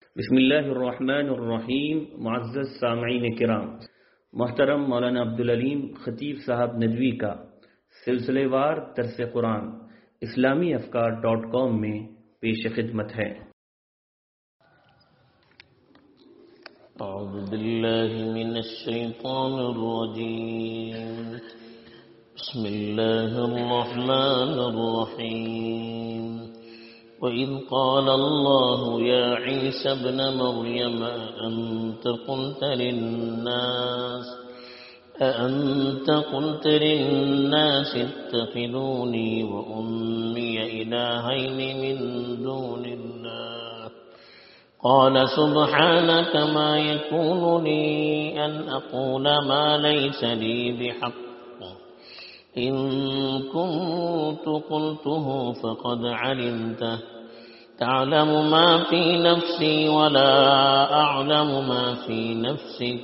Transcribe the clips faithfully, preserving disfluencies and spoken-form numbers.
بسم اللہ الرحمن الرحیم. معزز سامعین کرام، محترم مولانا عبدالعلیم خطیب صاحب ندوی کا سلسلے وار درس قرآن اسلامی افکار ڈاٹ کام میں پیش خدمت ہے. اعوذ باللہ من الشیطان الرجیم. بسم اللہ الرحمن الرحیم. وَإِذْ قَالَ اللَّهُ يَا عِيسَى ابْنَ مَرْيَمَ أَأَنْتَ قُلْتَ لِلنَّاسِ أَأَنْتَ قُلْتَ لِلنَّاسِ اتَّخِذُونِي وَأُمِّيَ إِلَٰهَيْنِ مِن دُونِ اللَّهِ قَالَ سُبْحَانَكَ مَا يَكُونُ لِي أَنْ أَقُولَ مَا لَيْسَ لِي بِحَقٍّ إن كنت قلته فقد علمته تعلم ما في نفسي ولا أعلم ما في نفسك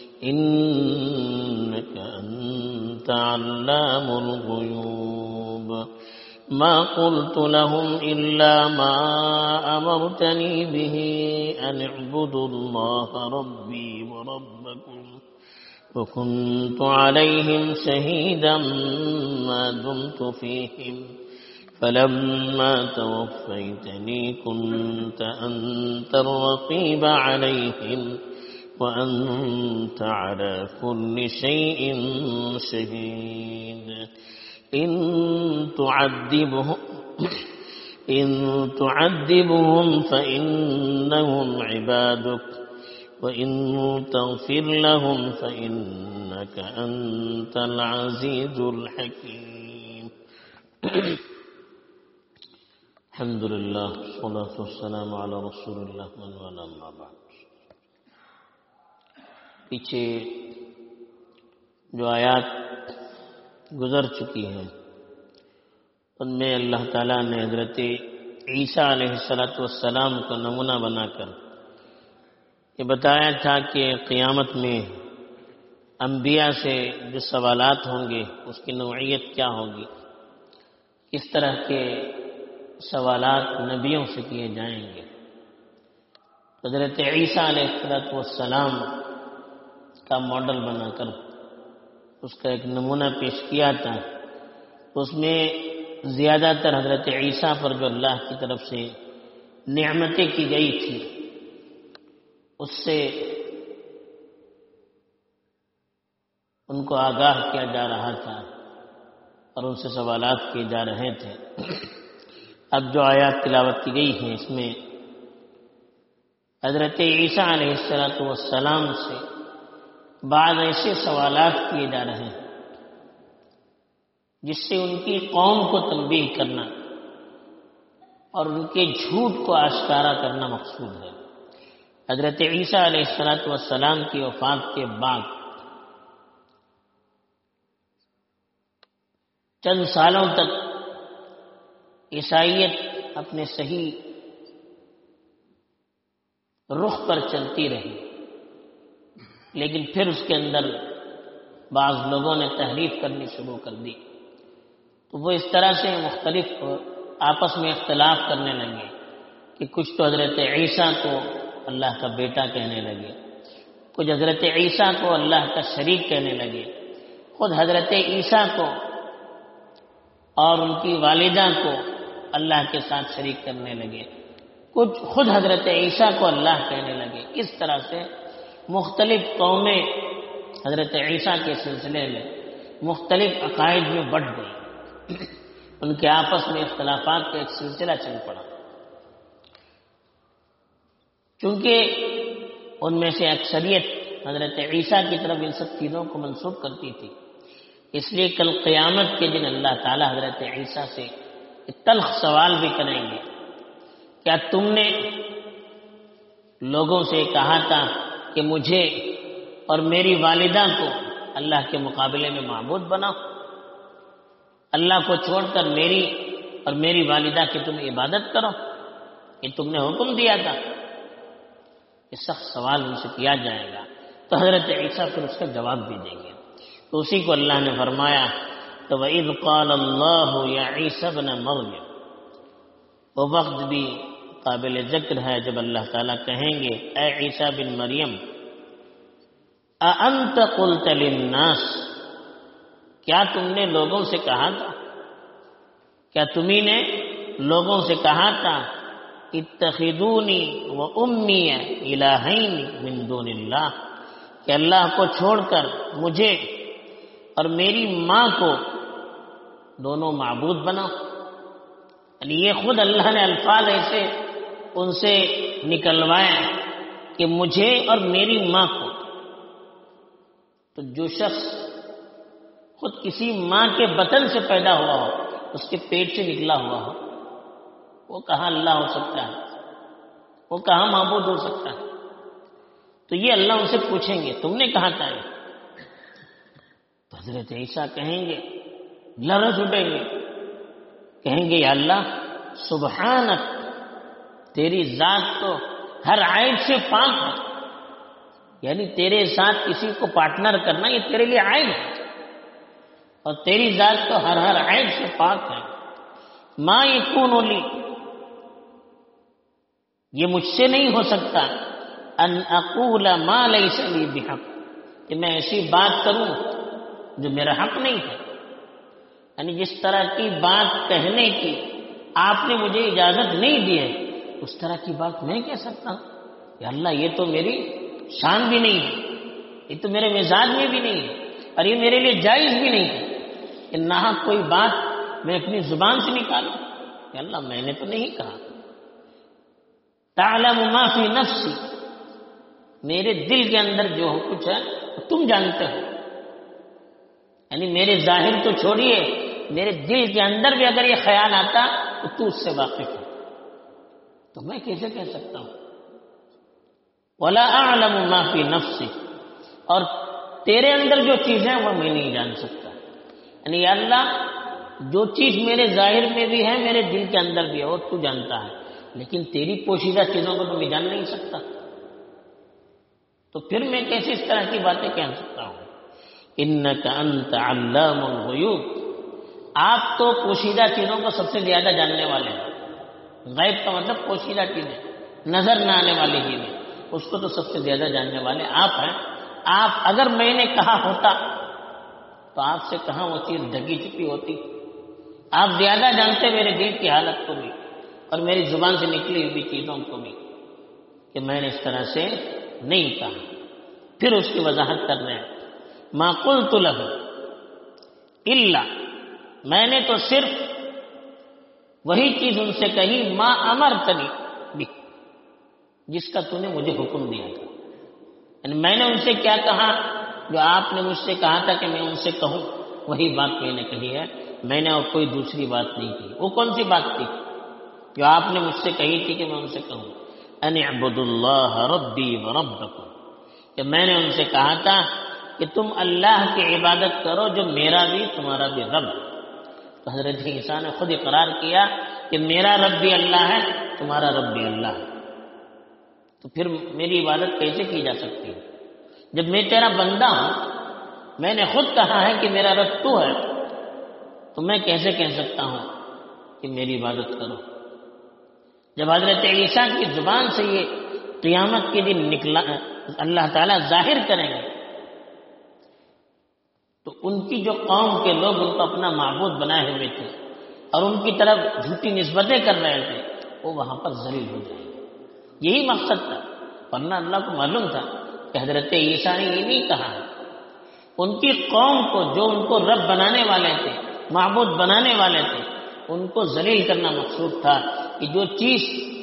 إنك أنت علام الغيوب. ما قلت لهم إلا ما أمرتني به أن اعبدوا الله ربي وربكم وكنت عليهم شهيدا ما دمت فيهم فلما توفيتني كنت أنت الرقيب عليهم وأنت على كل شيء شهيد. إن تعذبهم إن تعذبهم فإنهم عبادك وَإِن تَغْفِرْ لَهُمْ فَإِنَّكَ أَنْتَ الْعَزِيزُ الْحَكِيمُ. الحمدللہ والصلاة والسلام علی رسول اللہ من والاه اما بعد. پیچھے جو آیات گزر چکی ہیں ان میں اللہ تعالیٰ نے حضرت عیسیٰ علیہ السلام کو نمونہ بنا کر یہ بتایا تھا کہ قیامت میں انبیاء سے جو سوالات ہوں گے اس کی نوعیت کیا ہوگی، کس طرح کے سوالات نبیوں سے کیے جائیں گے. حضرت عیسیٰ علیہ السلام کا ماڈل بنا کر اس کا ایک نمونہ پیش کیا تھا. اس میں زیادہ تر حضرت عیسیٰ پر جو اللہ کی طرف سے نعمتیں کی گئی تھی اس سے ان کو آگاہ کیا جا رہا تھا اور ان سے سوالات کیے جا رہے تھے. اب جو آیات تلاوت کی گئی ہیں اس میں حضرت عیسیٰ علیہ السلام سے بعض ایسے سوالات کیے جا رہے ہیں جس سے ان کی قوم کو تنبیہ کرنا اور ان کے جھوٹ کو آشکارا کرنا مقصود ہے. حضرت عیسیٰ علیہ السلام کی وفات کے بعد چند سالوں تک عیسائیت اپنے صحیح رخ پر چلتی رہی، لیکن پھر اس کے اندر بعض لوگوں نے تحریف کرنی شروع کر دی تو وہ اس طرح سے مختلف آپس میں اختلاف کرنے لگے کہ کچھ تو حضرت عیسیٰ کو اللہ کا بیٹا کہنے لگے، کچھ حضرت عیسیٰ کو اللہ کا شریک کہنے لگے، خود حضرت عیسیٰ کو اور ان کی والدہ کو اللہ کے ساتھ شریک کرنے لگے، کچھ خود حضرت عیسیٰ کو اللہ کہنے لگے. اس طرح سے مختلف قومیں حضرت عیسیٰ کے سلسلے میں مختلف عقائد میں بٹ گئی. ان کے آپس میں اختلافات کا ایک سلسلہ چل پڑا. چونکہ ان میں سے اکثریت حضرت عیسیٰ کی طرف ان سب چیزوں کو منسوب کرتی تھی، اس لیے کل قیامت کے دن اللہ تعالیٰ حضرت عیسیٰ سے تلخ سوال بھی کریں گے. کیا تم نے لوگوں سے کہا تھا کہ مجھے اور میری والدہ کو اللہ کے مقابلے میں معبود بناؤ، اللہ کو چھوڑ کر میری اور میری والدہ کی تم عبادت کرو، یہ تم نے حکم دیا تھا؟ یہ سخت سوال ان سے کیا جائے گا تو حضرت عیسیٰ پھر اس کا جواب بھی دیں گے. تو اسی کو اللہ نے فرمایا تو وَإِذْ قَالَ اللَّهُ يَا عِيسَى ابْنَ مَرْيَمَ، وہ وقت بھی قابل ذکر ہے جب اللہ تعالیٰ کہیں گے اے عیسیٰ بن مریم اَأَنْتَ قُلْتَ لِلنَّاسِ، کیا تم نے لوگوں سے کہا تھا، کیا تمہیں نے لوگوں سے کہا تھا اتخذونی و امی الہین من دون اللہ، کہ اللہ کو چھوڑ کر مجھے اور میری ماں کو دونوں معبود بناؤ؟ یعنی یہ خود اللہ نے الفاظ ایسے ان سے نکلوائے کہ مجھے اور میری ماں کو. تو جو شخص خود کسی ماں کے بطن سے پیدا ہوا ہو، اس کے پیٹ سے نکلا ہوا ہو، وہ کہاں اللہ ہو سکتا ہے، وہ کہاں معبود ہو سکتا ہے؟ تو یہ اللہ ان سے پوچھیں گے تم نے کہا تھا یہ؟ تو حضرت عیسیٰ کہیں گے، لرز اٹھیں گے، کہیں گے یا اللہ سبحانک، تیری ذات تو ہر عیب سے پاک ہے، یعنی تیرے ساتھ کسی کو پارٹنر کرنا یہ تیرے لیے عیب ہے، اور تیری ذات تو ہر ہر عیب سے پاک ہے. ما یکون لی، یہ مجھ سے نہیں ہو سکتا، ان اقول ما لیس لی بحق، کہ میں ایسی بات کروں جو میرا حق نہیں ہے. یعنی جس طرح کی بات کہنے کی آپ نے مجھے اجازت نہیں دی ہے، اس طرح کی بات میں کہہ سکتا ہوں؟ یا اللہ یہ تو میری شان بھی نہیں ہے، یہ تو میرے مزاج میں بھی نہیں ہے، اور یہ میرے لیے جائز بھی نہیں ہے کہ ناحق کوئی بات میں اپنی زبان سے نکالوں. یا اللہ میں نے تو نہیں کہا. تعلم ما فی نفسی، میرے دل کے اندر جو کچھ ہے تم جانتے ہو. یعنی میرے ظاہر تو چھوڑیے، میرے دل کے اندر بھی اگر یہ خیال آتا تو تو اس سے واقف ہے، تو میں کیسے کہہ سکتا ہوں؟ ولا اعلم ما فی نفسی، اور تیرے اندر جو چیزیں وہ میں نہیں جان سکتا. یعنی یا اللہ جو چیز میرے ظاہر میں بھی ہے میرے دل کے اندر بھی ہے وہ تو جانتا ہے، لیکن تیری پوشیدہ چیزوں کو تو میں جان نہیں سکتا. تو پھر میں کیسے اس طرح کی باتیں کہہ سکتا ہوں؟ انک انت علام الغیوب، آپ تو پوشیدہ چیزوں کو سب سے زیادہ جاننے والے ہیں. غیب کا مطلب پوشیدہ چیزیں، نظر نہ آنے والی چیزیں، اس کو تو سب سے زیادہ جاننے والے آپ ہیں. آپ اگر میں نے کہا ہوتا تو آپ سے کہاں وہ چیز ڈھکی چھپی ہوتی؟ آپ زیادہ جانتے میرے دل کی حالت کو بھی اور میری زبان سے نکلی ہوئی چیزوں کو بھی کہ میں نے اس طرح سے نہیں کہا. پھر اس کی وضاحت کر رہے ہیں ما قلت له الا، میں نے تو صرف وہی چیز ان سے کہی ما امرتنی بھی، جس کا تو نے مجھے حکم دیا تھا. یعنی میں نے ان سے کیا کہا جو آپ نے مجھ سے کہا تھا کہ میں ان سے کہوں، وہی بات میں نے کہی ہے. میں نے اور کوئی دوسری بات نہیں کی. وہ کون سی بات تھی جو آپ نے مجھ سے کہی تھی کہ میں ان سے کہوں؟ ان اعبدوا اللہ ربی وربکم، کہ میں نے ان سے کہا تھا کہ تم اللہ کی عبادت کرو جو میرا بھی تمہارا بھی رب. تو حضرت عیسیٰ نے خود اقرار کیا کہ میرا رب بھی اللہ ہے، تمہارا رب بھی اللہ ہے. تو پھر میری عبادت کیسے کی جا سکتی ہے جب میں تیرا بندہ ہوں؟ میں نے خود کہا ہے کہ میرا رب تو ہے، تو میں کیسے کہہ سکتا ہوں کہ میری عبادت کرو؟ جب حضرت عیسیٰ کی زبان سے یہ قیامت کے دن نکلا اللہ تعالیٰ ظاہر کریں گے تو ان کی جو قوم کے لوگ ان کو اپنا معبود بنائے ہوئے تھے اور ان کی طرف جھوٹی نسبتیں کر رہے تھے، وہ وہاں پر ذلیل ہو جائیں گے. یہی مقصد تھا. ورنہ اللہ کو معلوم تھا کہ حضرت عیسیٰ نے یہ نہیں کہا. ان کی قوم کو جو ان کو رب بنانے والے تھے، معبود بنانے والے تھے، ان کو ذلیل کرنا مقصود تھا کہ جو چیز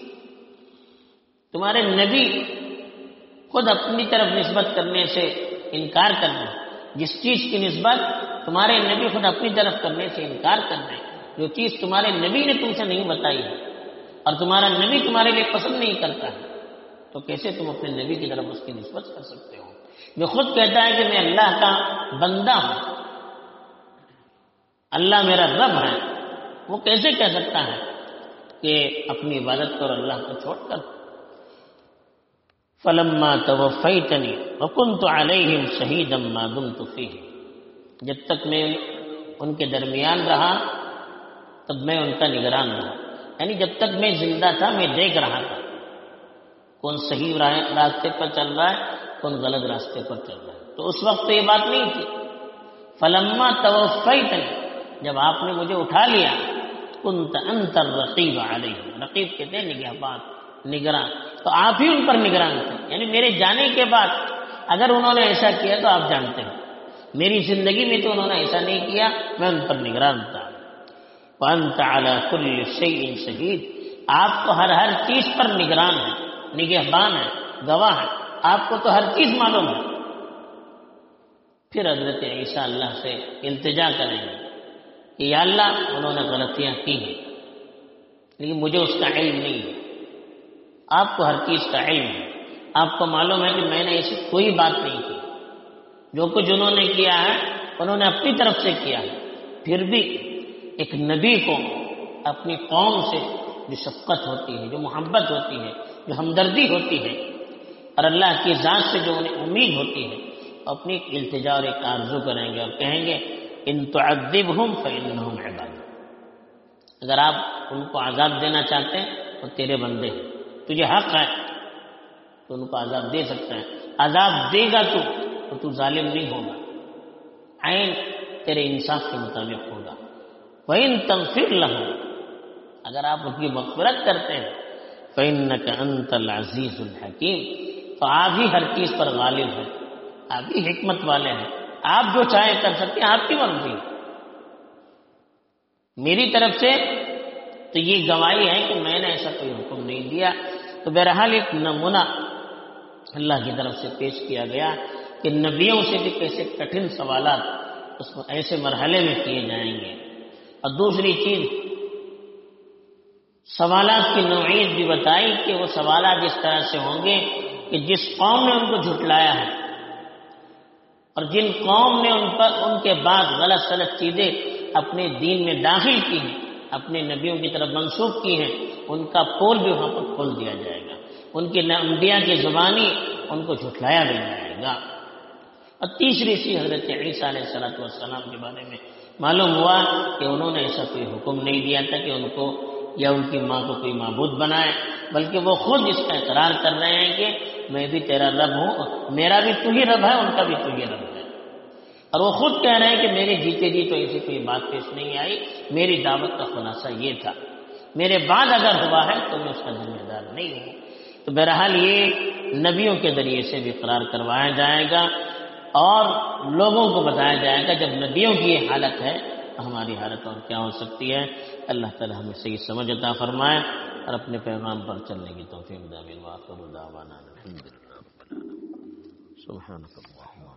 تمہارے نبی خود اپنی طرف نسبت کرنے سے انکار کرنا، جس چیز کی نسبت تمہارے نبی خود اپنی طرف کرنے سے انکار کرنا ہے، جو چیز تمہارے نبی نے تم سے نہیں بتائی ہے اور تمہارا نبی تمہارے لیے پسند نہیں کرتا ہے، تو کیسے تم اپنے نبی کی طرف اس کی نسبت کر سکتے ہو؟ جو خود کہتا ہے کہ میں اللہ کا بندہ ہوں، اللہ میرا رب ہے، وہ کیسے کہہ سکتا ہے کہ اپنی عبادت کرو اللہ کو چھوڑ کر؟ فلما توفیتنی وکنت علیہم شہیدا ما دمت فیہم، جب تک میں ان کے درمیان رہا تب میں ان کا نگران رہا. یعنی جب تک میں زندہ تھا میں دیکھ رہا تھا کون صحیح راستے پر چل رہا ہے کون غلط راستے پر چل رہا ہے. تو اس وقت تو یہ بات نہیں تھی. فلما توفیتنی، جب آپ نے مجھے اٹھا لیا، کنت انت الرقیب علیہ، رقیب کہتے ہیں نگہبان، نگراں، تو آپ ہی ان پر نگران تھے. یعنی میرے جانے کے بعد اگر انہوں نے ایسا کیا تو آپ جانتے ہیں، میری زندگی میں تو انہوں نے ایسا نہیں کیا، میں ان پر نگران تھا. وانت علی کل شیء شہید، آپ تو ہر ہر چیز پر نگران ہیں، نگہبان ہیں، گواہ ہیں، آپ کو تو ہر چیز معلوم ہے. پھر حضرت عیسیٰ اللہ سے التجا کریں گے کہ یا اللہ انہوں نے غلطیاں کی ہیں لیکن مجھے اس کا علم نہیں ہے، آپ کو ہر چیز کا علم ہے، آپ کو معلوم ہے کہ میں نے ایسی کوئی بات نہیں کی، جو کچھ انہوں نے کیا ہے انہوں نے اپنی طرف سے کیا ہے. پھر بھی ایک نبی کو اپنی قوم سے جو شفقت ہوتی ہے، جو محبت ہوتی ہے، جو ہمدردی ہوتی ہے، اور اللہ کی ذات سے جو انہیں امید ہوتی ہے، اپنی ایک التجا اور ایک آرزو کریں گے اور کہیں گے ان تعذبہم فانہم عبادک، اگر آپ ان کو عذاب دینا چاہتے ہیں تو تیرے بندے ہیں، تجھے حق ہے تو ان کو عذاب دے سکتا ہے. عذاب دے گا تو تو تو ظالم نہیں ہوگا، عین تیرے انصاف کے مطابق ہوگا. وَإِن تَغْفِرْ لَهُمْ، اگر آپ ان کی مغفرت کرتے ہیں، فَإِنَّكَ أَنْتَ الْعَزِيزُ الْحَكِيمُ، تو آپ ہی ہر چیز پر غالب ہیں، آپ ہی حکمت والے ہیں، آپ جو چاہیں کر سکتے ہیں، آپ کی مرضی. میری طرف سے تو یہ گواہی ہے کہ میں نے ایسا کوئی حکم نہیں دیا. تو بہرحال ایک نمونہ اللہ کی طرف سے پیش کیا گیا کہ نبیوں سے بھی کیسے کٹھن سوالات اس کو ایسے مرحلے میں کیے جائیں گے. اور دوسری چیز سوالات کی نوعیت بھی بتائی کہ وہ سوالات اس طرح سے ہوں گے کہ جس قوم نے ان کو جھٹلایا ہے اور جن قوم نے ان پر ان کے بعد غلط سلط چیزیں اپنے دین میں داخل کی ہیں، اپنے نبیوں کی طرف منسوخ کی ہیں، ان کا پول بھی وہاں پر کھول دیا جائے گا، ان کے انبیاء کی زبانی ان کو جھٹلایا بھی جائے گا. اور تیسری چیز حضرت عیسیٰ علیہ الصلوۃ والسلام کے بارے میں معلوم ہوا کہ انہوں نے ایسا کوئی حکم نہیں دیا تھا کہ ان کو یا ان کی ماں کو کوئی معبود بنائے، بلکہ وہ خود اس کا اقرار کر رہے ہیں کہ میں بھی تیرا رب ہوں، میرا بھی تو ہی رب ہے، ان کا بھی تو ہی رب ہے. اور وہ خود کہہ رہے ہیں کہ میرے جیتے جی تو ایسی کوئی بات پیش نہیں آئی، میری دعوت کا خلاصہ یہ تھا، میرے بعد اگر ہوا ہے تو میں اس کا ذمہ دار نہیں ہوں. تو بہرحال یہ نبیوں کے ذریعے سے بھی اقرار کروایا جائے گا اور لوگوں کو بتایا جائے گا جب نبیوں کی یہ حالت ہے تو ہماری حالت اور کیا ہو سکتی ہے. اللہ تعالی ہمیں صحیح سمجھ عطا فرمائے اور اپنے پیغام پر چلنے کی توفیق دے. آمین. وآخر دعوانا الحمدللہ رب العالمین. سبحانک اللہم